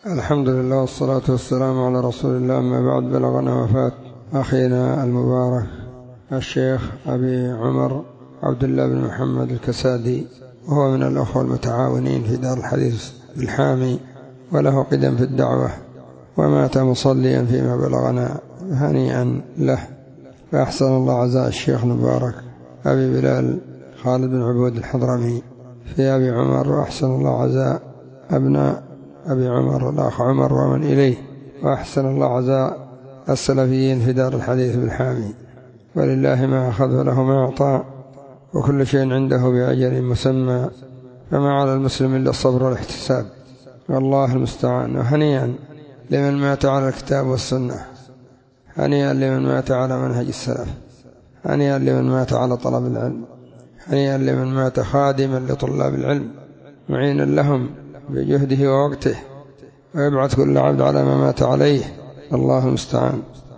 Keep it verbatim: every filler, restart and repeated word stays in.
الحمد لله والصلاة والسلام على رسول الله. أما بعد، بلغنا وفاة أخينا المبارك الشيخ أبي عمر عبد الله بن محمد الكسادي، وهو من الأخوة المتعاونين في دار الحديث بالحامي، وله قدم في الدعوة، ومات مصليا فيما بلغنا، هنيئا له. فأحسن الله عزاء الشيخ المبارك أبي بلال خالد بن عبود الحضرمي في أبي عمر، وأحسن الله عزاء أبناء أبي عمر الأخ عمر ومن إليه، وأحسن الله عزاء السلفيين في دار الحديث بالحامي. ولله ما أخذ وله ما أعطى، وكل شيء عنده بأجل مسمى، فما على المسلم إلا الصبر والاحتساب، والله المستعان. وهنيئا لمن مات على الكتاب والسنة، هنيئا لمن مات على منهج السلف، هنيئا لمن مات على طلب العلم، هنيئا لمن مات خادما لطلاب العلم معينا لهم بجهده ووقته، ويبعث كل عبد على ما مات عليه، الله المستعان.